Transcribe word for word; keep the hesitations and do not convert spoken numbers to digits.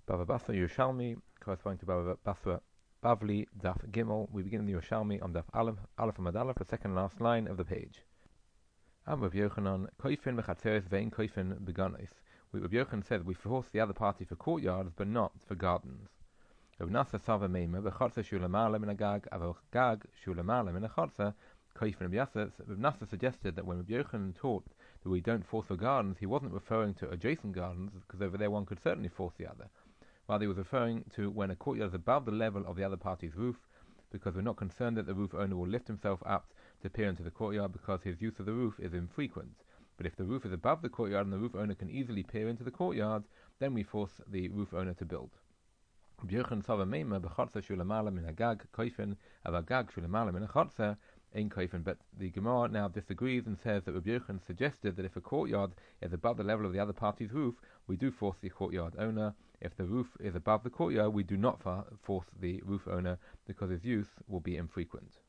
Bava Basra Yerushalmi, corresponding to Bava Basra Bavli, Daf Gimel. We begin in the Yerushalmi on Daf Aleph, Aleph Amad Aleph, the second and last line of the page. Am Rav Yochanan, Koifin Mechatzeres Vein Koifin Beganis. Rav Yochanan said we force the other party for courtyards, but not for gardens. Rav Nasa Sava Meima, V'chatza Shulamala Min Agag, Avo Gag Shulamala Min Achatza, Koifin B'Yasas. Rav Nasa suggested that when Rav Yochanan taught that we don't force for gardens, he wasn't referring to adjacent gardens, because over there one could certainly force the other. While he was referring to when a courtyard is above the level of the other party's roof, because we're not concerned that the roof owner will lift himself up to peer into the courtyard because his use of the roof is infrequent. But if the roof is above the courtyard and the roof owner can easily peer into the courtyard, then we force the roof owner to build. But the Gemara now disagrees and says that Rabbi Yochanan suggested that if a courtyard is above the level of the other party's roof, we do force the courtyard owner. If the roof is above the courtyard, we do not force the roof owner because his use will be infrequent.